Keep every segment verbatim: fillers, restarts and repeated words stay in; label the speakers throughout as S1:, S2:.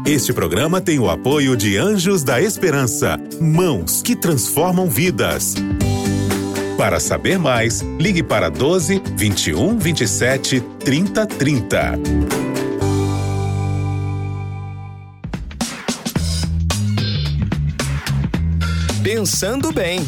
S1: Este programa tem o apoio de Anjos da Esperança, mãos que transformam vidas. Para saber mais, ligue para doze, vinte e um, vinte e sete, trinta, trinta.
S2: Pensando bem.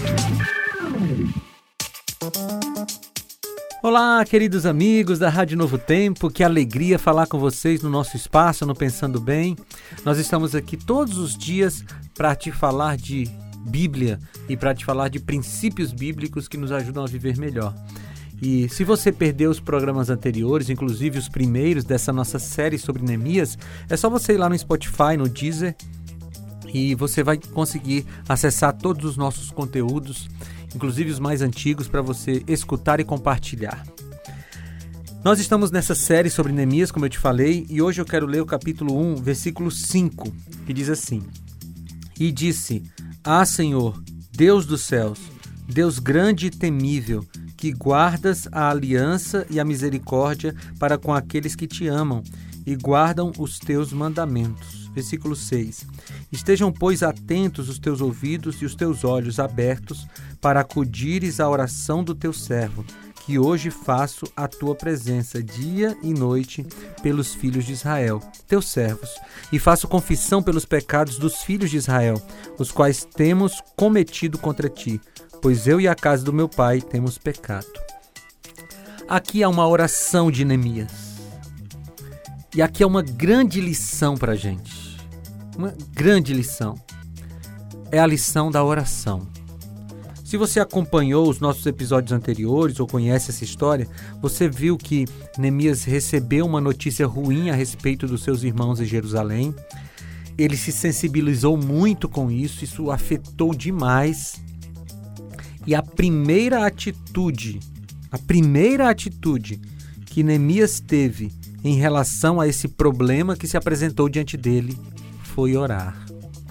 S3: Olá, queridos amigos da Rádio Novo Tempo, que alegria falar com vocês no nosso espaço, no Pensando Bem. Nós estamos aqui todos os dias para te falar de Bíblia e para te falar de princípios bíblicos que nos ajudam a viver melhor. E se você perdeu os programas anteriores, inclusive os primeiros dessa nossa série sobre Neemias, é só você ir lá no Spotify, no Deezer, e você vai conseguir acessar todos os nossos conteúdos, inclusive os mais antigos, para você escutar e compartilhar. Nós estamos nessa série sobre Neemias, como eu te falei, e hoje eu quero ler o capítulo um, versículo cinco, que diz assim: E disse: Ah, Senhor, Deus dos céus, Deus grande e temível, que guardas a aliança e a misericórdia para com aqueles que te amam e guardam os teus mandamentos. Versículo seis. Estejam, pois, atentos os teus ouvidos e os teus olhos abertos para acudires à oração do teu servo, que hoje faço a tua presença dia e noite pelos filhos de Israel, teus servos, e faço confissão pelos pecados dos filhos de Israel, os quais temos cometido contra ti, pois eu e a casa do meu pai temos pecado. Aqui há uma oração de Neemias. E aqui é uma grande lição para a gente. Uma grande lição. É a lição da oração. Se você acompanhou os nossos episódios anteriores ou conhece essa história, você viu que Neemias recebeu uma notícia ruim a respeito dos seus irmãos em Jerusalém. Ele se sensibilizou muito com isso, isso o afetou demais. E a primeira atitude, a primeira atitude que Neemias teve em relação a esse problema que se apresentou diante dele foi orar.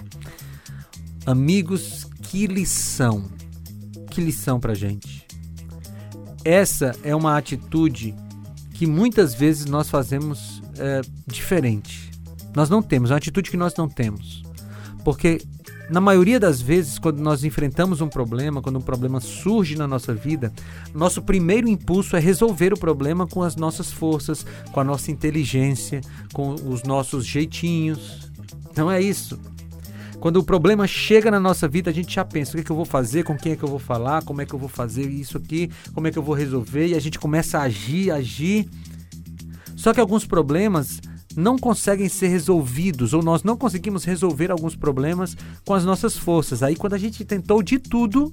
S3: Amigos, que lição, que lição pra gente. Essa é uma atitude que muitas vezes nós fazemos é, diferente. Nós não temos, é uma atitude que nós não temos. Porque na maioria das vezes, quando nós enfrentamos um problema, quando um problema surge na nossa vida, nosso primeiro impulso é resolver o problema com as nossas forças, com a nossa inteligência, com os nossos jeitinhos. Não é isso. Quando o problema chega na nossa vida, a gente já pensa: o que é que eu vou fazer, com quem é que eu vou falar, como é que eu vou fazer isso aqui, como é que eu vou resolver, e a gente começa a agir, agir. Só que alguns problemas não conseguem ser resolvidos, ou nós não conseguimos resolver alguns problemas com as nossas forças. Aí quando a gente tentou de tudo,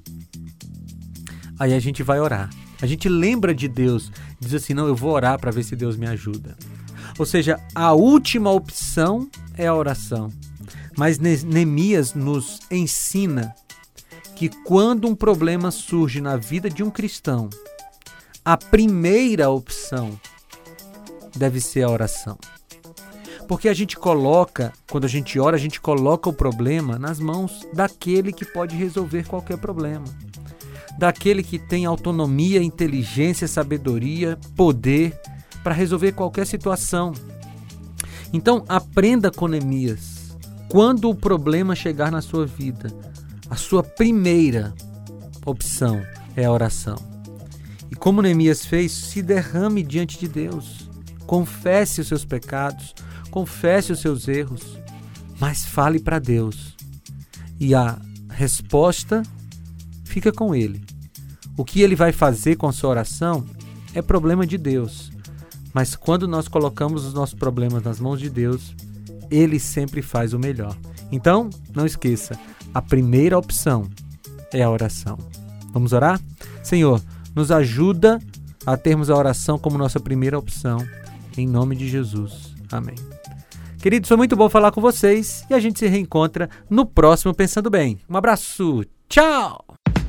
S3: aí a gente vai orar. A gente lembra de Deus, diz assim: não, eu vou orar para ver se Deus me ajuda. Ou seja, a última opção é a oração. Mas Neemias nos ensina que quando um problema surge na vida de um cristão, a primeira opção deve ser a oração. Porque a gente coloca, quando a gente ora, a gente coloca o problema nas mãos daquele que pode resolver qualquer problema. Daquele que tem autonomia, inteligência, sabedoria, poder para resolver qualquer situação. Então, aprenda com Neemias. Quando o problema chegar na sua vida, a sua primeira opção é a oração. E como Neemias fez, se derrame diante de Deus. Confesse os seus pecados, confesse os seus erros, mas fale para Deus. E a resposta fica com Ele. O que Ele vai fazer com a sua oração é problema de Deus. Mas quando nós colocamos os nossos problemas nas mãos de Deus, Ele sempre faz o melhor. Então, não esqueça, a primeira opção é a oração. Vamos orar? Senhor, nos ajuda a termos a oração como nossa primeira opção. Em nome de Jesus. Amém. Queridos, foi muito bom falar com vocês e a gente se reencontra no próximo Pensando Bem. Um abraço. Tchau!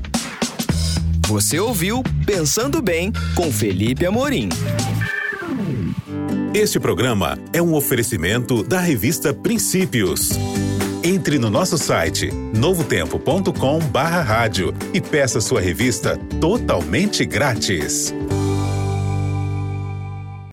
S2: Você ouviu Pensando Bem com Felipe Amorim.
S1: Este programa é um oferecimento da revista Princípios. Entre no nosso site novo tempo ponto com barra rádio e peça sua revista totalmente grátis.